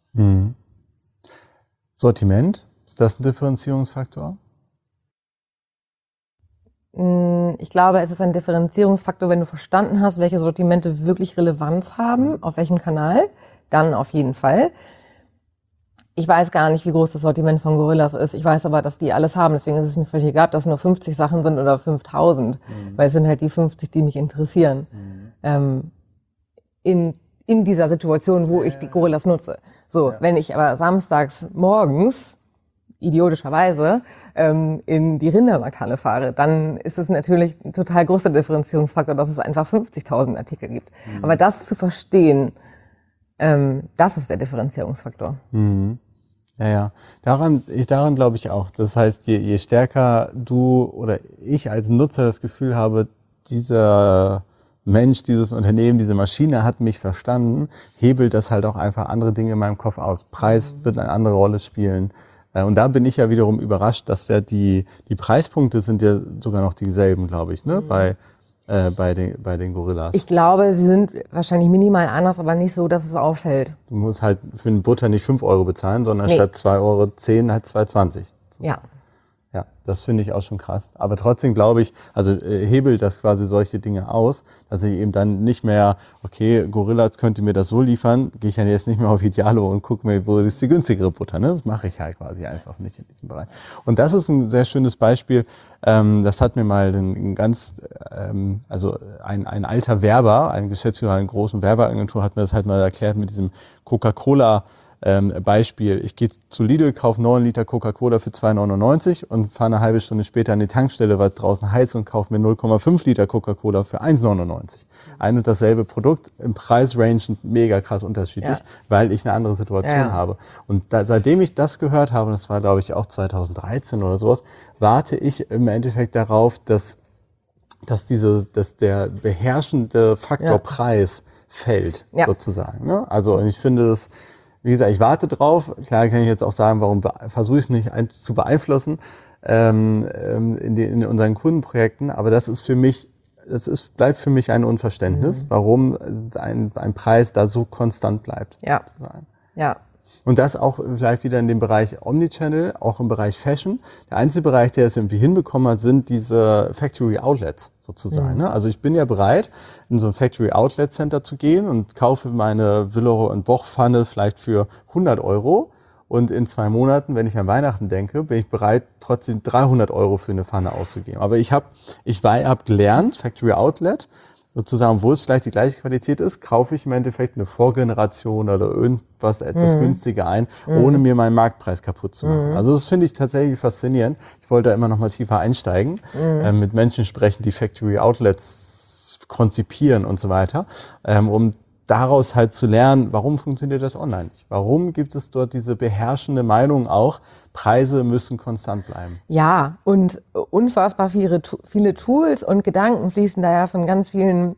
Sortiment, ist das ein Differenzierungsfaktor? Ich glaube, es ist ein Differenzierungsfaktor, wenn du verstanden hast, welche Sortimente wirklich Relevanz haben, auf welchem Kanal, dann auf jeden Fall. Ich weiß gar nicht, wie groß das Sortiment von Gorillas ist. Ich weiß aber, dass die alles haben. Deswegen ist es mir völlig egal, ob das nur 50 Sachen sind oder 5000. Weil es sind halt die 50, die mich interessieren. In dieser Situation, wo ich die Gorillas nutze. So, wenn ich aber samstags morgens idiotischerweise in die Rindermarkthalle fahre, dann ist es natürlich ein total großer Differenzierungsfaktor, dass es einfach 50.000 Artikel gibt. Aber das zu verstehen, das ist der Differenzierungsfaktor. Ja. Daran glaube ich auch. Das heißt, je stärker du oder ich als Nutzer das Gefühl habe, dieser Mensch, dieses Unternehmen, diese Maschine hat mich verstanden, hebelt das halt auch einfach andere Dinge in meinem Kopf aus. Preis wird eine andere Rolle spielen. Und da bin ich ja wiederum überrascht, dass ja die Preispunkte sind ja sogar noch dieselben, glaube ich, ne? Bei den Gorillas. Ich glaube, sie sind wahrscheinlich minimal anders, aber nicht so, dass es auffällt. Du musst halt für eine Butter nicht 5 Euro bezahlen, sondern statt 2,10 € halt 2,20 €. Ja. Ja. das finde ich auch schon krass. Aber trotzdem glaube ich, also hebelt das quasi solche Dinge aus, dass ich eben dann nicht mehr, okay, Gorillas könnte mir das so liefern, gehe ich ja jetzt nicht mehr auf Idealo und gucke mir, wo ist die günstigere Butter. Ne? Das mache ich halt quasi einfach nicht in diesem Bereich. Und das ist ein sehr schönes Beispiel. Das hat mir mal ein alter Werber, ein Geschäftsführer einer großen Werbeagentur, hat mir das halt mal erklärt mit diesem Coca-Cola Beispiel. Ich gehe zu Lidl, kaufe 9 Liter Coca-Cola für 2,99 und fahre eine halbe Stunde später an die Tankstelle, weil es draußen heiß ist, und kaufe mir 0,5 Liter Coca-Cola für 1,99. Ein und dasselbe Produkt, im Preisrange mega krass unterschiedlich, weil ich eine andere Situation habe. Und seitdem ich das gehört habe, das war glaube ich auch 2013 oder sowas, warte ich im Endeffekt darauf, dass der beherrschende Faktor Preis fällt, sozusagen. Ne? Also ich finde das, wie gesagt, ich warte drauf. Klar kann ich jetzt auch sagen, warum versuche ich es nicht zu beeinflussen in unseren Kundenprojekten. Aber das ist für mich, bleibt für mich ein Unverständnis, warum ein Preis da so konstant bleibt. Ja. Ja. Und das auch vielleicht wieder in dem Bereich Omnichannel, auch im Bereich Fashion. Der einzige Bereich, der es irgendwie hinbekommen hat, sind diese Factory Outlets sozusagen. Ne? Also ich bin ja bereit, in so ein Factory Outlet Center zu gehen und kaufe meine Willeroy und Boch Pfanne vielleicht für 100 Euro. Und in 2 Monaten, wenn ich an Weihnachten denke, bin ich bereit, trotzdem 300 Euro für eine Pfanne auszugeben. Aber ich hab gelernt, Factory Outlet, sozusagen, wo es vielleicht die gleiche Qualität ist, kaufe ich im Endeffekt eine Vorgeneration oder irgendwas etwas günstiger ein, ohne mir meinen Marktpreis kaputt zu machen. Also das finde ich tatsächlich faszinierend. Ich wollte da immer noch mal tiefer einsteigen, mit Menschen sprechen, die Factory Outlets konzipieren und so weiter, um daraus halt zu lernen, warum funktioniert das online nicht? Warum gibt es dort diese beherrschende Meinung auch, Preise müssen konstant bleiben? Ja, und unfassbar viele Tools und Gedanken fließen da ja von ganz vielen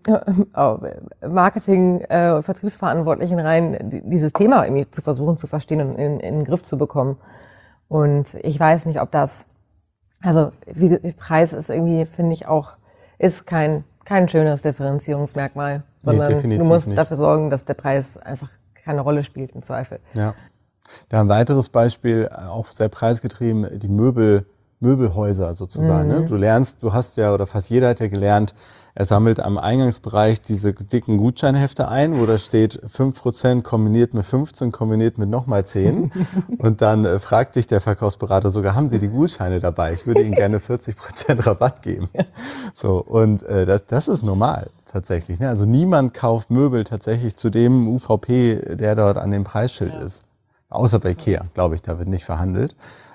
Marketing- Vertriebsverantwortlichen rein, dieses Thema irgendwie zu versuchen zu verstehen und in den Griff zu bekommen. Und ich weiß nicht, ob das, also Preis ist irgendwie, finde ich auch, ist kein schönes Differenzierungsmerkmal, sondern du musst dafür sorgen, dass der Preis einfach keine Rolle spielt im Zweifel. Ja. Da ein weiteres Beispiel, auch sehr preisgetrieben, die Möbelhäuser sozusagen. Ne? Du hast ja, oder fast jeder hat ja gelernt, er sammelt am Eingangsbereich diese dicken Gutscheinhefte ein, wo da steht 5% kombiniert mit 15, kombiniert mit nochmal 10. Und dann fragt dich der Verkaufsberater sogar, haben Sie die Gutscheine dabei? Ich würde Ihnen gerne 40% Rabatt geben. So, und das ist normal tatsächlich. Ne? Also niemand kauft Möbel tatsächlich zu dem UVP, der dort an dem Preisschild ist. Außer bei IKEA, glaube ich, da wird nicht verhandelt.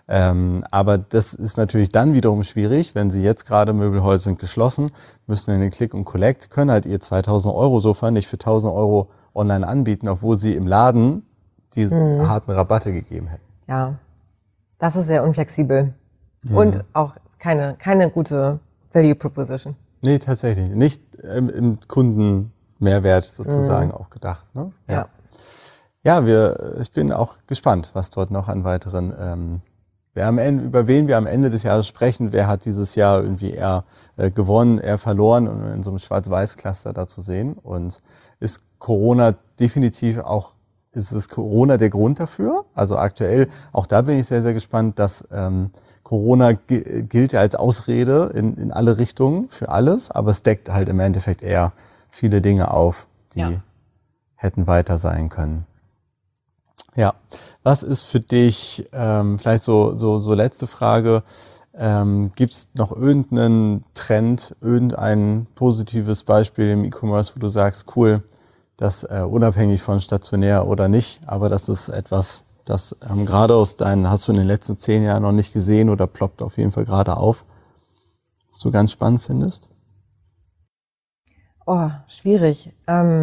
Aber das ist natürlich dann wiederum schwierig, wenn Sie jetzt gerade Möbelhäuser sind geschlossen, müssen in den Click und Collect, können halt ihr 2000 Euro Sofa nicht für 1000 Euro online anbieten, obwohl Sie im Laden die harten Rabatte gegeben hätten. Ja, das ist sehr unflexibel und auch keine gute Value Proposition. Nee, tatsächlich. Nicht im Kundenmehrwert sozusagen auch gedacht. Ne? Ja. Ja, ich bin auch gespannt, was dort noch an weiteren, über wen wir am Ende des Jahres sprechen. Wer hat dieses Jahr irgendwie eher gewonnen, eher verloren, und in so einem Schwarz-Weiß-Cluster da zu sehen. Und ist Corona definitiv auch, ist es Corona der Grund dafür? Also aktuell, auch da bin ich sehr, sehr gespannt, dass Corona gilt ja als Ausrede in alle Richtungen für alles, aber es deckt halt im Endeffekt eher viele Dinge auf, die hätten weiter sein können. Ja, was ist für dich, vielleicht so letzte Frage, gibt es noch irgendeinen Trend, irgendein positives Beispiel im E-Commerce, wo du sagst, cool, das unabhängig von stationär oder nicht, aber das ist etwas, das gerade hast du in den letzten 10 Jahren noch nicht gesehen oder ploppt auf jeden Fall gerade auf, was du ganz spannend findest? Oh, schwierig.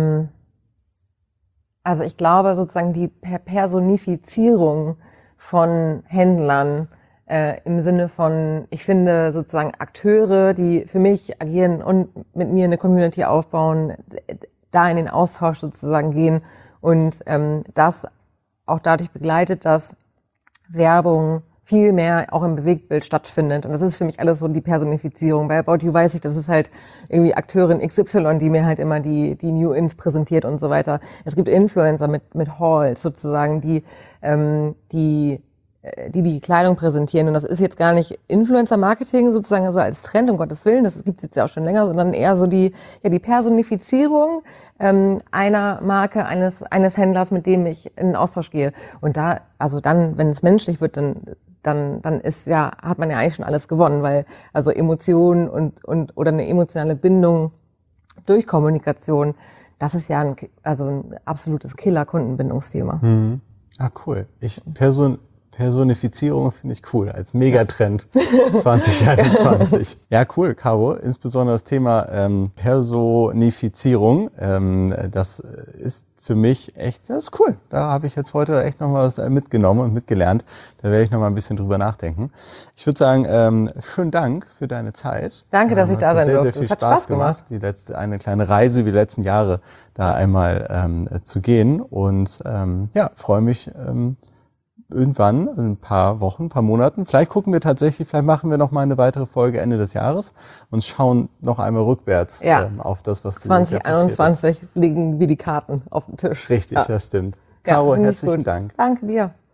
Also ich glaube sozusagen die Personifizierung von Händlern im Sinne von, ich finde sozusagen Akteure, die für mich agieren und mit mir eine Community aufbauen, da in den Austausch sozusagen gehen und das auch dadurch begleitet, dass Werbung viel mehr auch im Bewegtbild stattfindet. Und das ist für mich alles so die Personifizierung. Bei About You weiß ich, das ist halt irgendwie Akteurin XY, die mir halt immer die New Ins präsentiert und so weiter. Es gibt Influencer mit Halls sozusagen, die die Kleidung präsentieren. Und das ist jetzt gar nicht Influencer-Marketing sozusagen so als Trend, um Gottes Willen, das gibt's jetzt ja auch schon länger, sondern eher so die Personifizierung einer Marke, eines Händlers, mit dem ich in den Austausch gehe. Und da, also dann, wenn es menschlich wird, dann hat man ja eigentlich schon alles gewonnen, weil also Emotionen und oder eine emotionale Bindung durch Kommunikation, das ist ja ein absolutes Killer-Kundenbindungsthema. Mhm. Ah, cool. Personifizierung finde ich cool, als Megatrend 2021. Ja, cool, Caro. Insbesondere das Thema Personifizierung, das ist für mich echt, das ist cool. Da habe ich jetzt heute echt noch mal was mitgenommen und mitgelernt. Da werde ich noch mal ein bisschen drüber nachdenken. Ich würde sagen, schönen Dank für deine Zeit. Danke, dass ich da sein durfte. Sehr viel Spaß gemacht. Eine kleine Reise wie die letzten Jahre da einmal zu gehen und freue mich, irgendwann, in ein paar Wochen, ein paar Monaten. Vielleicht machen wir noch mal eine weitere Folge Ende des Jahres und schauen noch einmal rückwärts auf das, was 2021 liegen wie die Karten auf dem Tisch. Richtig, das stimmt. Caro, herzlichen Dank. Danke dir.